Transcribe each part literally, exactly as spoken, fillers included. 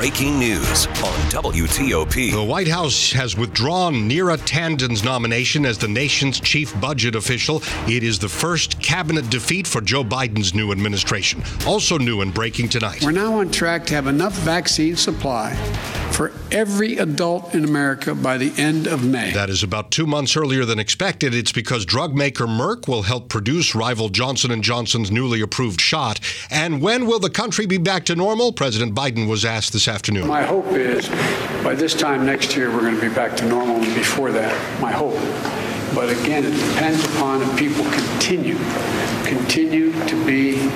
breaking news on W T O P. The White House has withdrawn Neera Tanden's nomination as the nation's chief budget official. It is the first cabinet defeat for Joe Biden's new administration. Also new and breaking tonight. We're now on track to have enough vaccine supply for every adult in America by the end of May. That is about two months earlier than expected. It's because drug maker Merck will help produce rival Johnson and Johnson's newly approved shot. And when will the country be back to normal? President Biden was asked this afternoon. My hope is by this time next year, we're going to be back to normal, and before that, my hope. But again, it depends upon if people continue, continue to be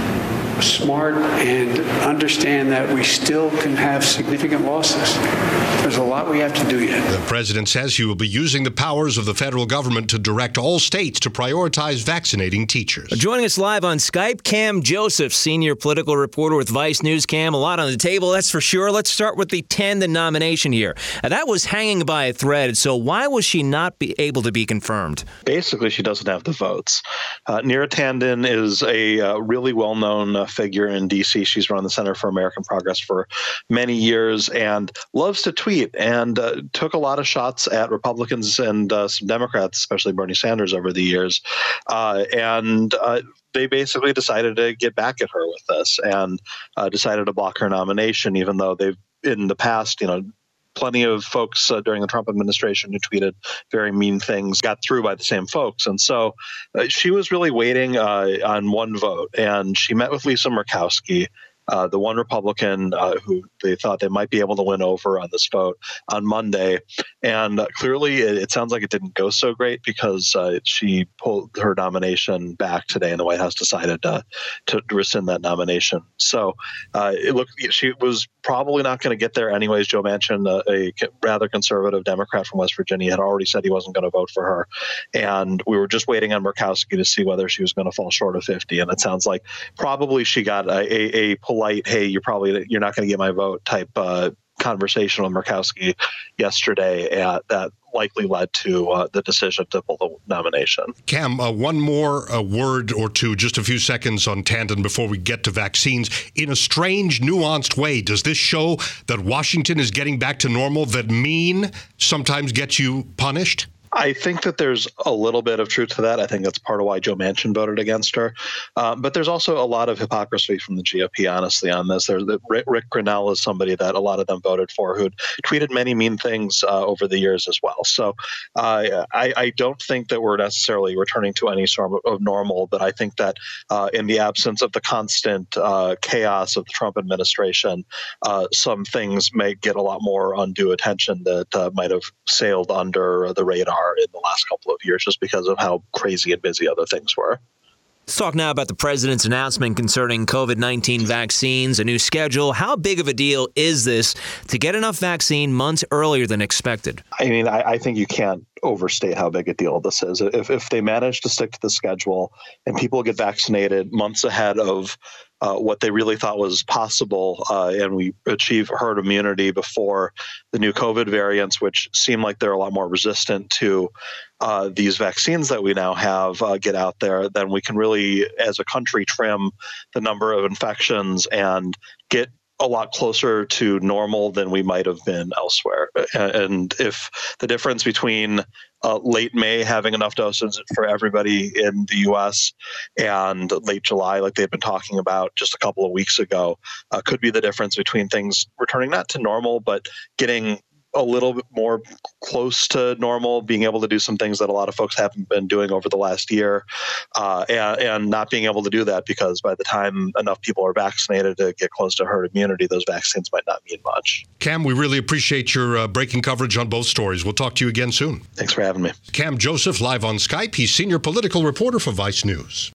smart and understand that we still can have significant losses. There's a lot we have to do yet. The president says he will be using the powers of the federal government to direct all states to prioritize vaccinating teachers. Joining us live on Skype, Cam Joseph, senior political reporter with Vice News. Cam, a lot on the table, that's for sure. Let's start with the Tanden nomination here. Now, that was hanging by a thread, so why was she not be able to be confirmed? Basically, she doesn't have the votes. Uh, Neera Tanden is a uh, really well-known uh, figure in D C. She's run the Center for American Progress for many years and loves to tweet and uh, took a lot of shots at Republicans and uh, some Democrats, especially Bernie Sanders, over the years. Uh, and uh, they basically decided to get back at her with this and uh, decided to block her nomination, even though they've in the past, you know, plenty of folks uh, during the Trump administration who tweeted very mean things got through by the same folks. And so uh, she was really waiting uh, on one vote. And she met with Lisa Murkowski, uh, the one Republican uh, who they thought they might be able to win over on this vote on Monday. And uh, clearly it, it sounds like it didn't go so great because uh, she pulled her nomination back today and the White House decided uh, to rescind that nomination. So uh, it looked she was probably not going to get there anyways. Joe Manchin, uh, a rather conservative Democrat from West Virginia, had already said he wasn't going to vote for her. And we were just waiting on Murkowski to see whether she was going to fall short of fifty. And it sounds like probably she got a, a, a polite, hey, you're probably you're not going to get my vote type uh, conversation with Murkowski yesterday at, that likely led to uh, the decision to pull the nomination. Cam, uh, one more uh, word or two, just a few seconds on Tanden before we get to vaccines. In a strange, nuanced way, does this show that Washington is getting back to normal, that mean sometimes gets you punished? I think that there's a little bit of truth to that. I think that's part of why Joe Manchin voted against her. Um, but there's also a lot of hypocrisy from the G O P, honestly, on this. There's the, Rick, Rick Grinnell is somebody that a lot of them voted for who'd tweeted many mean things uh, over the years as well. So uh, I, I don't think that we're necessarily returning to any sort of normal, but I think that uh, in the absence of the constant uh, chaos of the Trump administration, uh, some things may get a lot more undue attention that uh, might have sailed under the radar in the last couple of years just because of how crazy and busy other things were. Let's talk now about the president's announcement concerning COVID nineteen vaccines, a new schedule. How big of a deal is this to get enough vaccine months earlier than expected? I mean, I, I think you can't overstate how big a deal this is. If, if they manage to stick to the schedule and people get vaccinated months ahead of Uh, what they really thought was possible, uh, and we achieve herd immunity before the new COVID variants, which seem like they're a lot more resistant to uh, these vaccines that we now have, uh, get out there, then we can really, as a country, trim the number of infections and get a lot closer to normal than we might have been elsewhere. And if the difference between uh, late May having enough doses for everybody in the U S and late July, like they've been talking about just a couple of weeks ago, uh, could be the difference between things returning not to normal, but getting a little bit more close to normal, being able to do some things that a lot of folks haven't been doing over the last year, uh, and, and not being able to do that because by the time enough people are vaccinated to get close to herd immunity, those vaccines might not mean much. Cam, we really appreciate your uh, breaking coverage on both stories. We'll talk to you again soon. Thanks for having me. Cam Joseph, live on Skype. He's senior political reporter for Vice News.